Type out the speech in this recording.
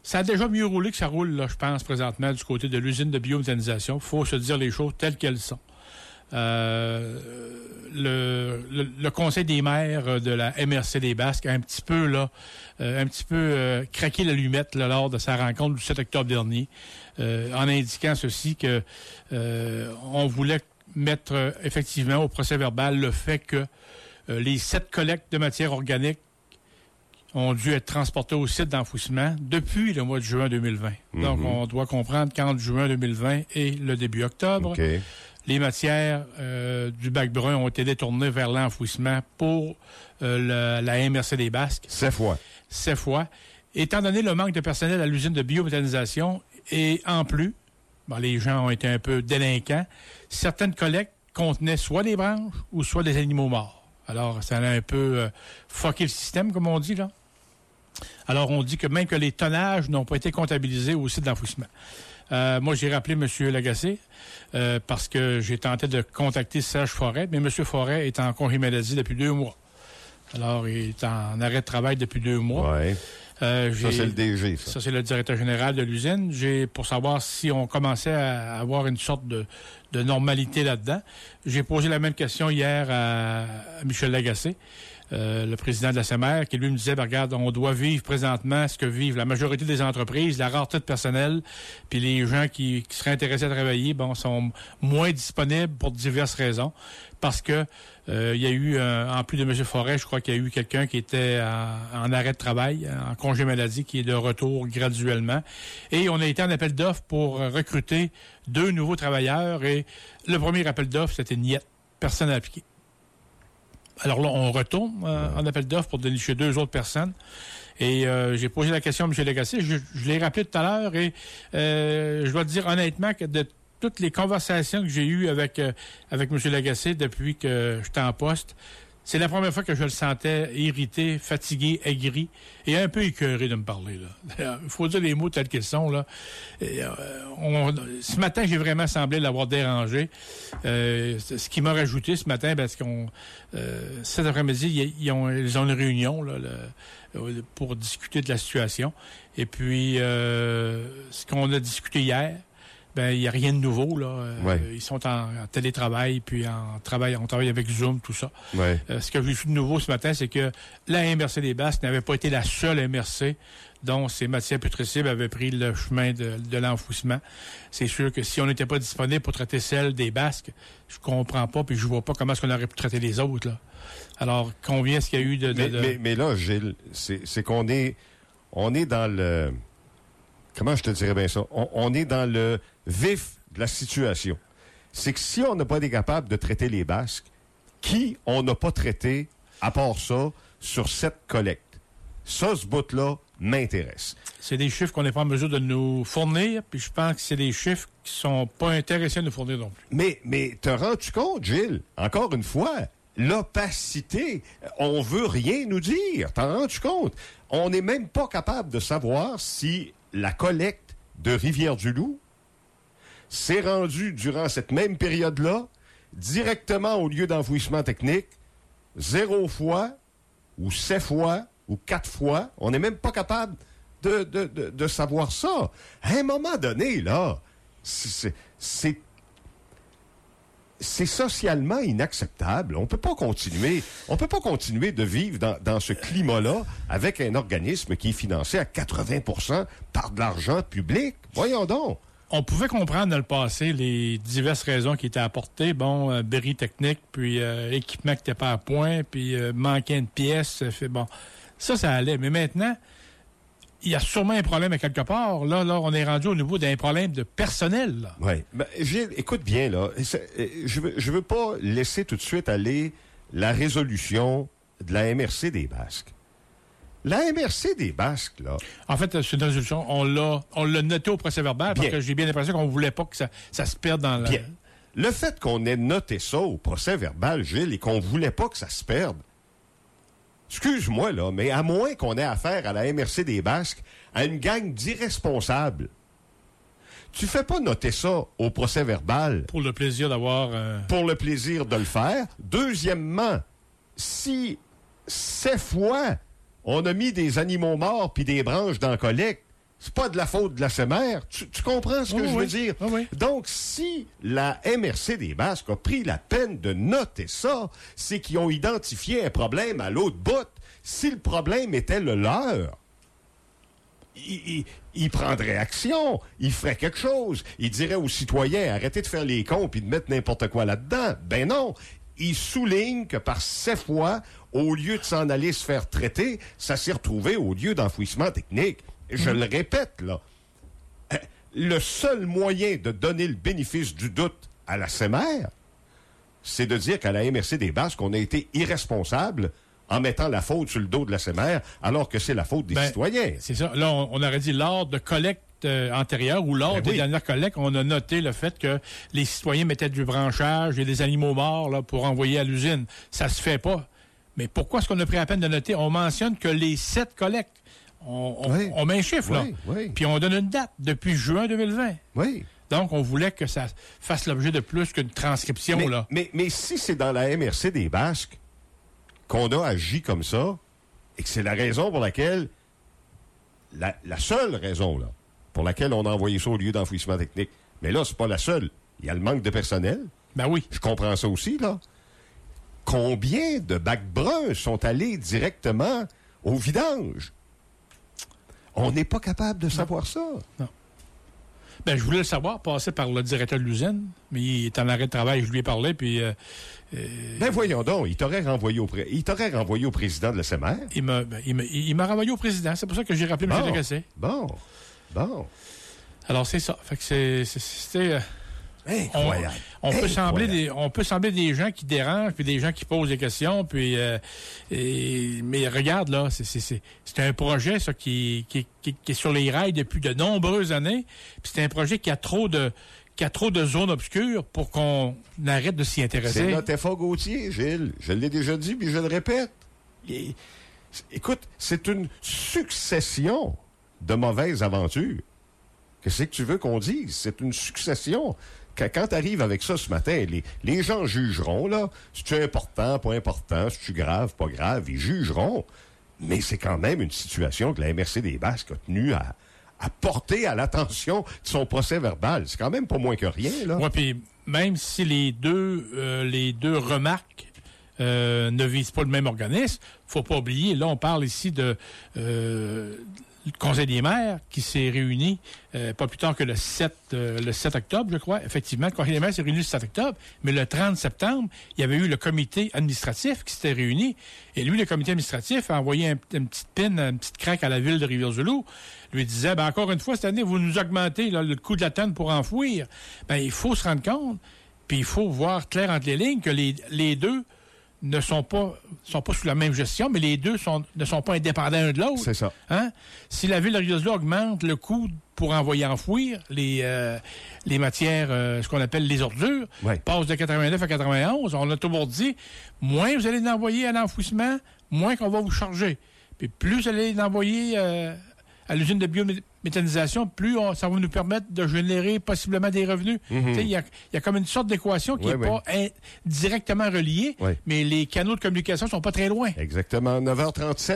Ça a déjà mieux roulé que ça roule, là, je pense, présentement, du côté de l'usine de biométhanisation. Il faut se dire les choses telles qu'elles sont. Le conseil des maires de la MRC des Basques a un petit peu craqué l'allumette là, lors de sa rencontre du 7 octobre dernier, en indiquant ceci que on voulait mettre effectivement au procès-verbal le fait que les 7 collectes de matière organique ont dû être transportées au site d'enfouissement depuis le mois de juin 2020. Mm-hmm. Donc, on doit comprendre qu'entre juin 2020 et le début octobre, les matières du bac brun ont été détournées vers l'enfouissement pour la MRC des Basques. 7 fois. 7 fois. Étant donné le manque de personnel à l'usine de biométhanisation et en plus, les gens ont été un peu délinquants, certaines collectes contenaient soit des branches ou soit des animaux morts. Alors, ça a un peu fucké le système, comme on dit, là. Alors, on dit que même que les tonnages n'ont pas été comptabilisés au site d'enfouissement. Moi, j'ai rappelé M. Lagacé parce que j'ai tenté de contacter Serge Forêt, mais M. Forêt est en congé maladie depuis 2 mois. Alors, il est en arrêt de travail depuis 2 mois. Oui. Ça, c'est le DG, ça. Ça, c'est le directeur général de l'usine. Pour savoir si on commençait à avoir une sorte de normalité là-dedans. J'ai posé la même question hier à Michel Lagacé, le président de la SEMER, qui lui me disait, regarde, on doit vivre présentement ce que vivent la majorité des entreprises, la rareté de personnel, puis les gens qui seraient intéressés à travailler, sont moins disponibles pour diverses raisons, parce que il y a eu, en plus de M. Forêt, je crois qu'il y a eu quelqu'un qui était en arrêt de travail, en congé maladie, qui est de retour graduellement. Et on a été en appel d'offres pour recruter 2 nouveaux travailleurs. Et le premier appel d'offres, c'était niette. Personne n'a appliqué. Alors là, on retourne en appel d'offres pour dénicher 2 autres personnes. Et j'ai posé la question à M. Lagacé. Je l'ai rappelé tout à l'heure et je dois te dire honnêtement que de toutes les conversations que j'ai eues avec M. Lagacé depuis que j'étais en poste, c'est la première fois que je le sentais irrité, fatigué, aigri et un peu écœuré de me parler. Il faut dire les mots tels qu'ils sont. Là. Ce matin, j'ai vraiment semblé l'avoir dérangé. Ce qui m'a rajouté ce matin, parce qu'on cet après-midi, ils ont une réunion là, pour discuter de la situation. Et puis, ce qu'on a discuté hier, il n'y a rien de nouveau, là. Ils sont en télétravail, puis on travaille avec Zoom, tout ça. Ouais. Ce que j'ai vu de nouveau ce matin, c'est que la MRC des Basques n'avait pas été la seule MRC dont ces matières putrescibles avaient pris le chemin de l'enfouissement. C'est sûr que si on n'était pas disponible pour traiter celle des Basques, je comprends pas, puis je vois pas comment est-ce qu'on aurait pu traiter les autres, là. Alors, combien est-ce qu'il y a eu de... Mais là, Gilles, c'est qu'on est dans le... Comment je te dirais bien ça? On est dans le vif de la situation. C'est que si on n'a pas été capable de traiter les Basques, qui on n'a pas traité, à part ça, sur cette collecte? Ça, ce bout-là, m'intéresse. C'est des chiffres qu'on n'est pas en mesure de nous fournir, puis je pense que c'est des chiffres qui sont pas intéressés à nous fournir non plus. Mais te rends-tu compte, Gilles? Encore une fois, l'opacité, on veut rien nous dire. T'en rends-tu compte? On n'est même pas capable de savoir si la collecte de Rivière-du-Loup s'est rendue durant cette même période-là directement au lieu d'enfouissement technique 0 fois ou 7 fois ou 4 fois. On n'est même pas capable de savoir ça. À un moment donné, là, c'est socialement inacceptable. On peut pas continuer de vivre dans ce climat-là avec un organisme qui est financé à 80% par de l'argent public. Voyons donc. On pouvait comprendre dans le passé les diverses raisons qui étaient apportées. Bris technique, puis équipement qui n'était pas à point, puis manquait une pièce. Ça allait. Mais maintenant, il y a sûrement un problème à quelque part. Là, on est rendu au niveau d'un problème de personnel. Oui. Gilles, écoute bien, là. Je veux pas laisser tout de suite aller la résolution de la MRC des Basques. La MRC des Basques, là... En fait, c'est une résolution. On l'a noté au procès-verbal parce que j'ai bien l'impression qu'on voulait pas que ça se perde dans la... Bien. Le fait qu'on ait noté ça au procès-verbal, Gilles, et qu'on voulait pas que ça se perde, excuse-moi, là, mais à moins qu'on ait affaire à la MRC des Basques, à une gang d'irresponsables, tu fais pas noter ça au procès-verbal. Pour le plaisir d'avoir... Pour le plaisir de le faire. Deuxièmement, si 7 fois on a mis des animaux morts puis des branches dans la collecte, C'est pas de la faute de la SEMER. Tu comprends ce que je veux dire? Oui. Donc, si la MRC des Basques a pris la peine de noter ça, c'est qu'ils ont identifié un problème à l'autre bout. Si le problème était le leur, ils prendraient action, ils feraient quelque chose. Ils diraient aux citoyens, arrêtez de faire les cons et de mettre n'importe quoi là-dedans. Ben non. Ils soulignent que par 7 fois, au lieu de s'en aller se faire traiter, ça s'est retrouvé au lieu d'enfouissement technique. Je le répète, là. Le seul moyen de donner le bénéfice du doute à la SEMER, c'est de dire qu'à la MRC des Basques, on a été irresponsable en mettant la faute sur le dos de la SEMER, alors que c'est la faute des citoyens. C'est ça. Là, on aurait dit lors de collecte antérieure ou lors des dernières collectes, on a noté le fait que les citoyens mettaient du branchage et des animaux morts là, pour envoyer à l'usine. Ça se fait pas. Mais pourquoi est-ce qu'on a pris la peine de noter? On mentionne que les 7 collectes. On met un chiffre, là. Puis on donne une date depuis juin 2020. Oui. Donc, on voulait que ça fasse l'objet de plus qu'une transcription, là. Mais si c'est dans la MRC des Basques qu'on a agi comme ça, et que c'est la raison pour laquelle, la seule raison, là, pour laquelle on a envoyé ça au lieu d'enfouissement technique, mais là, c'est pas la seule. Il y a le manque de personnel. Ben oui. Je comprends ça aussi, là. Combien de bacs bruns sont allés directement au vidange? On n'est pas capable de savoir ça. Non. Ben, je voulais le savoir, passer par le directeur de l'usine, mais il est en arrêt de travail, je lui ai parlé, puis... Ben voyons donc, il t'aurait renvoyé au président de la SEMER. Il m'a renvoyé au président, c'est pour ça que j'ai rappelé M. Lagacé. Bon. Alors, c'est ça. Fait que c'était... Incroyable. On peut sembler des gens qui dérangent, puis des gens qui posent des questions, puis mais regarde là, c'est un projet ça qui est sur les rails depuis de nombreuses années, puis c'est un projet qui a trop de zones obscures pour qu'on arrête de s'y intéresser. C'est notre effort Gauthier, Gilles. Je l'ai déjà dit, puis je le répète. Écoute, c'est une succession de mauvaises aventures. Qu'est-ce que tu veux qu'on dise? C'est une succession. Quand tu arrives avec ça ce matin, les gens jugeront, là. C'est-tu important, pas important, c'est-tu grave, pas grave, ils jugeront. Mais c'est quand même une situation que la MRC des Basques a tenu à porter à l'attention de son procès verbal. C'est quand même pas moins que rien, là. Oui, puis même si les deux remarques ne visent pas le même organisme, faut pas oublier, là, on parle ici de... le Conseil des maires qui s'est réuni pas plus tard que le 7 octobre, je crois. Effectivement, le Conseil des maires s'est réuni le 7 octobre, mais le 30 septembre, il y avait eu le comité administratif qui s'était réuni. Et lui, le comité administratif a envoyé une petite craque à la ville de Rivière-du-Loup. Lui disait, encore une fois, cette année, vous nous augmentez là, le coût de la tonne pour enfouir. Il faut se rendre compte, puis il faut voir clair entre les lignes que les deux ne sont pas sous la même gestion, mais les deux ne sont pas indépendants l'un de l'autre. C'est ça. Hein? Si la ville de Rivière-du-Loup augmente le coût pour envoyer enfouir les matières, ce qu'on appelle les ordures, passe de 89 à 91, on a toujours dit, moins vous allez l'envoyer à l'enfouissement, moins qu'on va vous charger. Puis plus vous allez l'envoyer à l'usine de biométhanisation, plus ça va nous permettre de générer possiblement des revenus. Il y a comme une sorte d'équation qui n'est pas directement reliée, mais les canaux de communication sont pas très loin. Exactement. 9h37.